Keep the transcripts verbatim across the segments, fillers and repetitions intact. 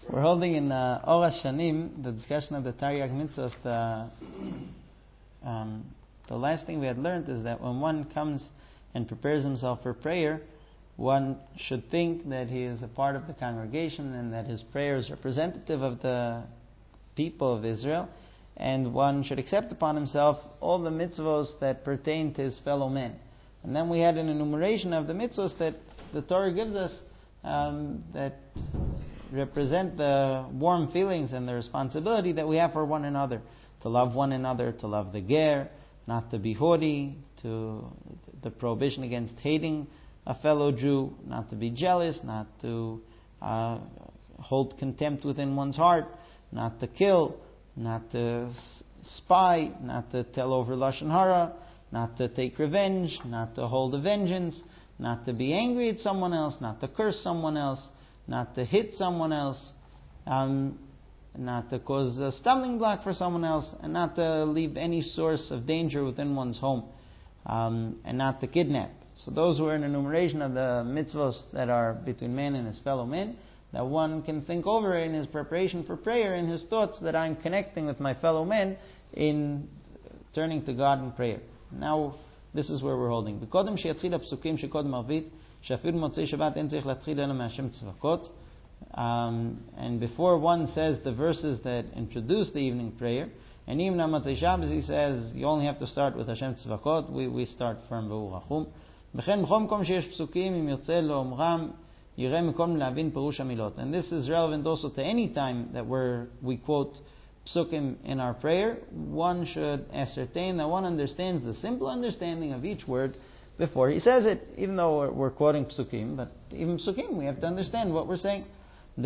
We're holding in uh, Or HaShanim, the discussion of the Taryag Mitzvot. The, um, the last thing we had learned is that when one comes and prepares himself for prayer, one should think that he is a part of the congregation and that his prayer is representative of the people of Israel, and one should accept upon himself all the mitzvos that pertain to his fellow men. And then we had an enumeration of the mitzvos that the Torah gives us um, that represent the warm feelings and the responsibility that we have for one another. To love one another, to love the ger, not to be haughty, to the prohibition against hating a fellow Jew, not to be jealous, not to uh, hold contempt within one's heart, not to kill, not to spy, not to tell over lashon hara, not to take revenge, not to hold a vengeance, not to be angry at someone else, not to curse someone else, not to hit someone else, um, not to cause a stumbling block for someone else, and not to leave any source of danger within one's home, um, and not to kidnap. So those were an enumeration of the mitzvos that are between man and his fellow men, that one can think over in his preparation for prayer, in his thoughts, that I'm connecting with my fellow men in turning to God in prayer. Now, this is where we're holding. בקודם שיתחיל הפסוקים שקודם ערבית, שאפילו מוצאי שבת אין צריך להתחיל אלא מהשם צבקות. And before one says the verses that introduce the evening prayer, and even on Motzei Shabbos he says you only have to start with Hashem Tzvakot, we, we start from Be'ur Rachum. וכן בכל מקום שיש פסוקים, אם ירצה לאומרם, יראה מקום להבין פירוש המילot. And this is relevant also to any time that we're, we quote psukim in our prayer. One should ascertain that one understands the simple understanding of each word before he says it, even though we're, we're quoting psukim, but even psukim we have to understand what we're saying. And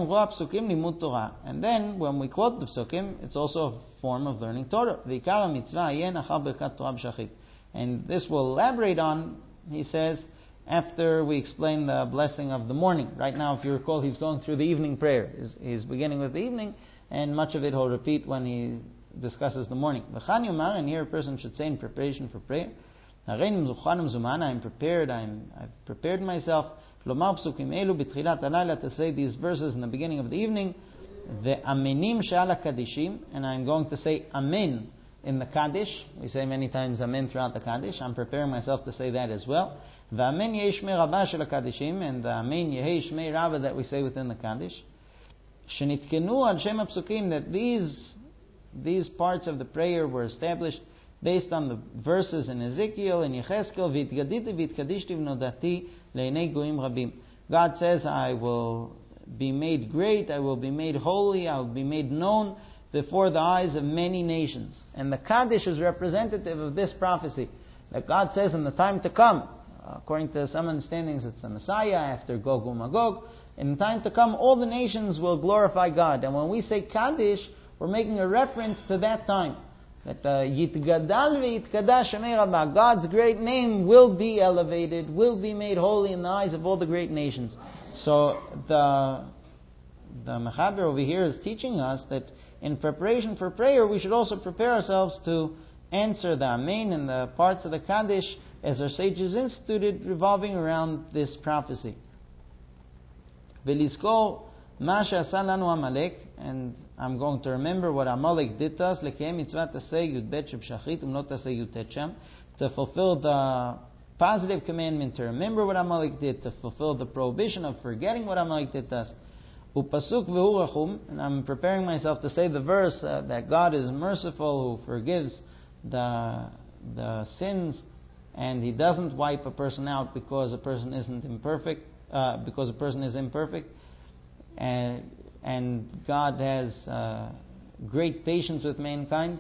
then when we quote the psukim, it's also a form of learning Torah. And this will elaborate on, he says, after we explain the blessing of the morning. Right now, if you recall, he's going through the evening prayer. He's, he's beginning with the evening, and much of it he'll repeat when he discusses the morning. And here a person should say in preparation for prayer, I'm prepared, I'm, I've prepared myself to say these verses in the beginning of the evening, the amenim shala kadishim, and I'm going to say amen in the Kaddish. We say many times amen throughout the Kaddish. I'm preparing myself to say that as well. The amen yehi shmei rabba shel kadishim, and the amen yehi shmei rabba that we say within the Kaddish. Shenitkenu al shem hapsukim, that these these parts of the prayer were established based on the verses in Ezekiel and Yecheskel. V'itgaditi v'itkadishti v'nodati le'nei goyim rabim. God says, I will be made great, I will be made holy, I will be made known before the eyes of many nations. And the Kaddish is representative of this prophecy, that God says in the time to come, according to some understandings it's the Messiah after Gog and Magog, in the time to come all the nations will glorify God. And when we say Kaddish, we're making a reference to that time, that Yitgadal ve'yitkadash shemei Rabbah, God's great name will be elevated, will be made holy in the eyes of all the great nations. So the the Mechaber over here is teaching us that in preparation for prayer, we should also prepare ourselves to answer the Amen and the parts of the Kaddish as our sages instituted, revolving around this prophecy. V'lizkor ma she'asa lanu Amalek, and I'm going to remember what Amalek did to us, l'kiyem mitzvah tasei yud bet sheb'shachrit umlo tasei yud tet sham, to fulfill the positive commandment to remember what Amalek did, to fulfill the prohibition of forgetting what Amalek did to us. Upasuk v'hu rachum, and I'm preparing myself to say the verse uh, that God is merciful, who forgives the the sins, and He doesn't wipe a person out because a person isn't imperfect, uh, because a person is imperfect, and and God has uh, great patience with mankind.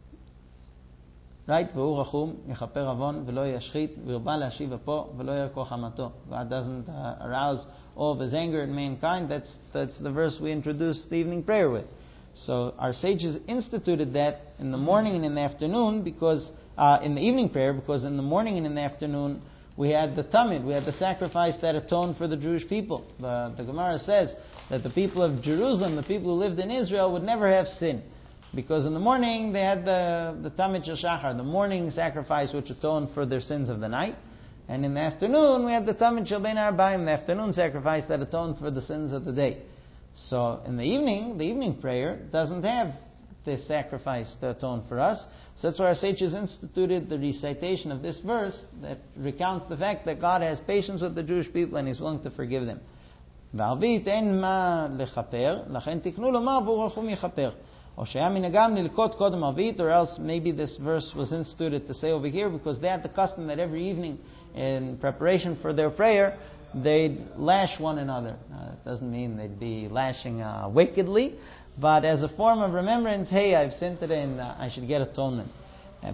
Right? V'hu rachum yechaper avon v'lo yashchit v'irba la'ashiv apo v'lo yarko hamato. God doesn't uh, arouse all of His anger at mankind. That's that's the verse we introduced the evening prayer with. So our sages instituted that in the morning and in the afternoon, because uh, in the evening prayer, because in the morning and in the afternoon we had the tamid, we had the sacrifice that atoned for the Jewish people. The, the Gemara says that the people of Jerusalem, the people who lived in Israel, would never have sin, because in the morning they had the the tamid shel shachar, the morning sacrifice which atoned for their sins of the night. And in the afternoon, we had the Tamid Shel Bein Arbaim, the afternoon sacrifice that atoned for the sins of the day. So in the evening, the evening prayer doesn't have this sacrifice to atone for us. So that's why our sages instituted the recitation of this verse that recounts the fact that God has patience with the Jewish people and He's willing to forgive them. בערבית אין מה לכפר, לכן תקנו לומר ברוך רחום יכפר. או שהיה מנהגם ללקוט קודם ערבית, or else maybe this verse was instituted to say over here because they had the custom that every evening in preparation for their prayer they'd lash one another. Uh, it doesn't mean they'd be lashing uh, wickedly, but as a form of remembrance, hey, I've sinned today and uh, I should get atonement. And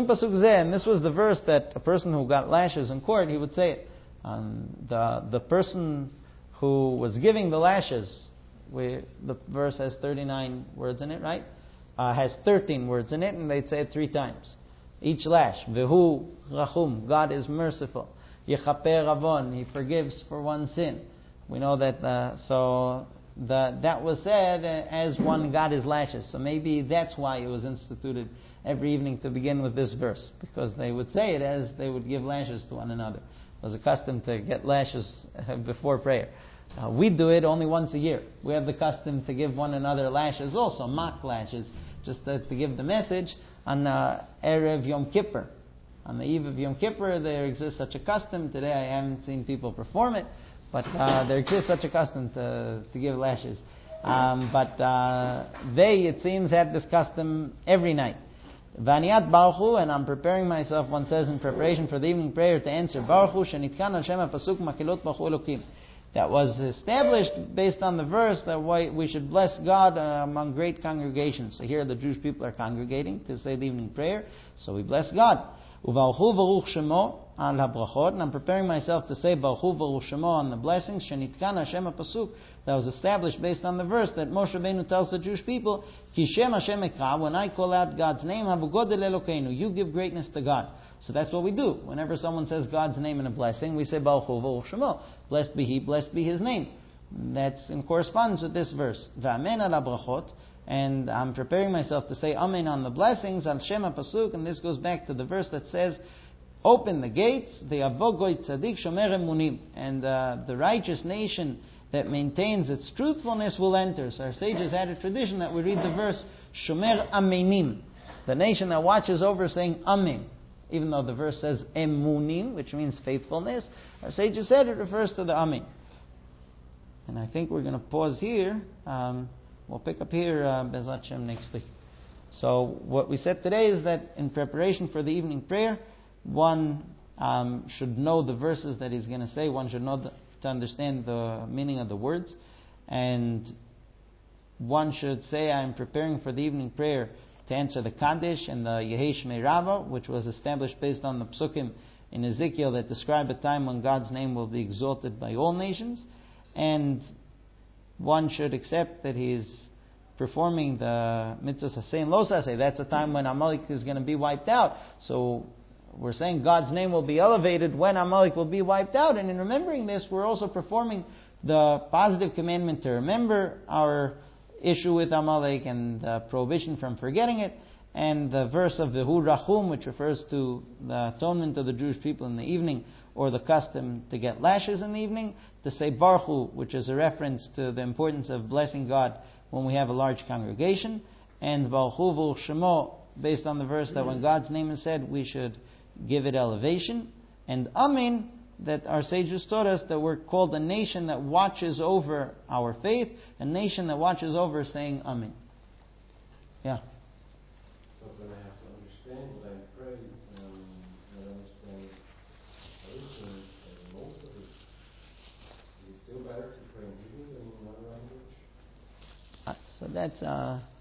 this was the verse that a person who got lashes in court, he would say it. Um, the, the person who was giving the lashes, we, the verse has thirty-nine words in it, right? Uh, has thirteen words in it, and they'd say it three times. Each lash, Vehu Rachum, God is merciful. Yechaper Avon, He forgives for one sin. We know that, uh, so the, that was said as one got his lashes. So maybe that's why it was instituted every evening to begin with this verse, because they would say it as they would give lashes to one another. It was accustomed to get lashes before prayer. Uh, we do it only once a year. We have the custom to give one another lashes also, mock lashes, just to, to give the message on uh, Erev Yom Kippur. On the eve of Yom Kippur, there exists such a custom. Today I haven't seen people perform it, but uh, there exists such a custom to, to give lashes. Um, but uh, they, it seems, had this custom every night. V'aniyat Baruch Hu, and I'm preparing myself, one says in preparation for the evening prayer, to answer Baruch Hu, shenitkan al shem ha-pasuk makilot Baruch Hu Elokim. That was established based on the verse that we should bless God uh, among great congregations. So here the Jewish people are congregating to say the evening prayer, so we bless God. U'Baruch Hu v'ruch shemo al ha-brachot, and I'm preparing myself to say Baruch Hu v'ruch shemo on the blessings, shenitkan Hashem ha-pasuk, that was established based on the verse that Moshe Rabbeinu tells the Jewish people, Ki Shem Hashem ekra, when I call out God's name, havu godel Elokeinu, you give greatness to God. So that's what we do. Whenever someone says God's name in a blessing, we say Baruch Hu v'ruch shemo, blessed be He, blessed be His name. That's in correspondence with this verse. V'amen al ha-brachot, and I'm preparing myself to say Amen on the blessings, al Shem ha-pasuk, and this goes back to the verse that says, open the gates, the avogoy tzadik shomer emunim, and uh, the righteous nation that maintains its truthfulness will enter. So our sages had a tradition that we read the verse shomer amenim, the nation that watches over saying Amen. Even though the verse says emunim, which means faithfulness, our sages said it refers to the Amen. And I think we're going to pause here. Um, we'll pick up here uh, Bezat Hashem next week. So what we said today is that in preparation for the evening prayer, one um, should know the verses that he's going to say. One should know the, to understand the meaning of the words. And one should say, I'm preparing for the evening prayer to answer the Kaddish and the Yehesh Meirava, which was established based on the Psukim in Ezekiel that describe a time when God's name will be exalted by all nations. And one should accept that he's performing the mitzvahs Hasei and Lo Sasei. That's a time when Amalek is going to be wiped out. So we're saying God's name will be elevated when Amalek will be wiped out. And in remembering this, we're also performing the positive commandment to remember our issue with Amalek and the prohibition from forgetting it, and the verse of the Hu Rachum, which refers to the atonement of the Jewish people in the evening, or the custom to get lashes in the evening, to say Baruch Hu, which is a reference to the importance of blessing God when we have a large congregation, and Baruch Hu v'ruch shemo, based on the verse that when God's name is said, we should give it elevation, and Amen, that our sages taught us that we're called a nation that watches over our faith, a nation that watches over saying Amen. Yeah. So then I have to understand when I pray, um, I understand everything and most of it. Is it still better to pray in Hebrew than in another language? Uh, so that's uh